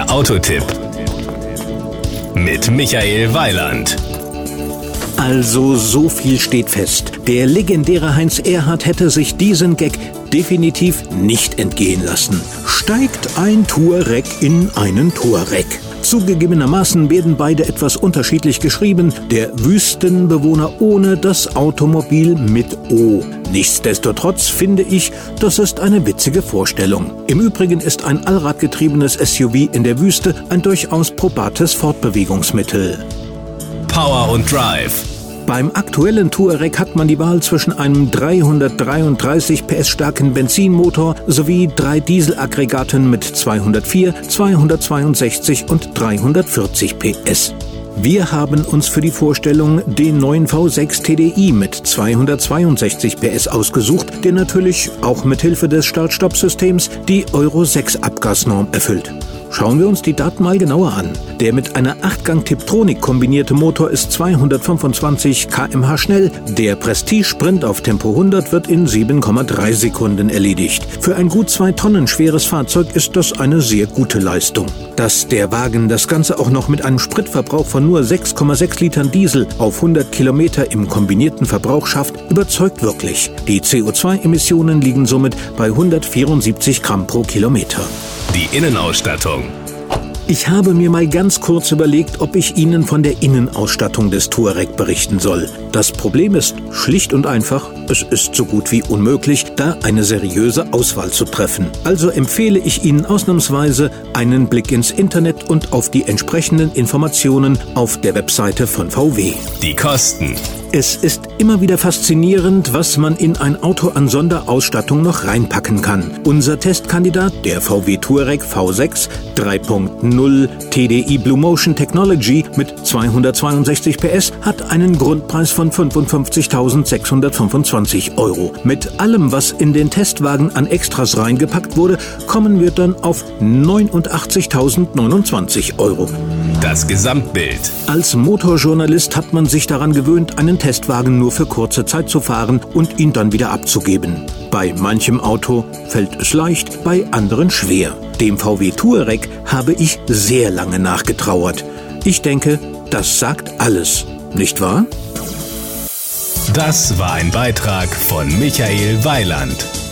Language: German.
Der Autotipp mit Michael Weiland. Also so viel steht fest. Der legendäre Heinz Erhardt hätte sich diesen Gag definitiv nicht entgehen lassen. Steigt ein Touareg in einen Touareg. Zugegebenermaßen werden beide etwas unterschiedlich geschrieben. Der Wüstenbewohner ohne das Automobil mit O. Nichtsdestotrotz finde ich, das ist eine witzige Vorstellung. Im Übrigen ist ein allradgetriebenes SUV in der Wüste ein durchaus probates Fortbewegungsmittel. Power und Drive. Beim aktuellen Touareg hat man die Wahl zwischen einem 333 PS starken Benzinmotor sowie 3 Dieselaggregaten mit 204, 262 und 340 PS. Wir haben uns für die Vorstellung den neuen V6 TDI mit 262 PS ausgesucht, der natürlich auch mit Hilfe des Start-Stopp-Systems die Euro 6 Abgasnorm erfüllt. Schauen wir uns die Daten mal genauer an. Der mit einer 8-Gang-Tiptronic kombinierte Motor ist 225 km/h schnell. Der Prestige-Sprint auf Tempo 100 wird in 7,3 Sekunden erledigt. Für ein gut 2 Tonnen schweres Fahrzeug ist das eine sehr gute Leistung. Dass der Wagen das Ganze auch noch mit einem Spritverbrauch von nur 6,6 Litern Diesel auf 100 Kilometer im kombinierten Verbrauch schafft, überzeugt wirklich. Die CO2-Emissionen liegen somit bei 174 Gramm pro Kilometer. Die Innenausstattung. Ich habe mir mal ganz kurz überlegt, ob ich Ihnen von der Innenausstattung des Touareg berichten soll. Das Problem ist schlicht und einfach, es ist so gut wie unmöglich, da eine seriöse Auswahl zu treffen. Also empfehle ich Ihnen ausnahmsweise einen Blick ins Internet und auf die entsprechenden Informationen auf der Webseite von VW. Die Kosten. Es ist immer wieder faszinierend, was man in ein Auto an Sonderausstattung noch reinpacken kann. Unser Testkandidat, der VW Touareg V6 3.0 TDI Blue Motion Technology mit 262 PS, hat einen Grundpreis von 55.625 €. Mit allem, was in den Testwagen an Extras reingepackt wurde, kommen wir dann auf 89.029 €. Das Gesamtbild. Als Motorjournalist hat man sich daran gewöhnt, einen Testwagen nur für kurze Zeit zu fahren und ihn dann wieder abzugeben. Bei manchem Auto fällt es leicht, bei anderen schwer. Dem VW Touareg habe ich sehr lange nachgetrauert. Ich denke, das sagt alles, nicht wahr? Das war ein Beitrag von Michael Weiland.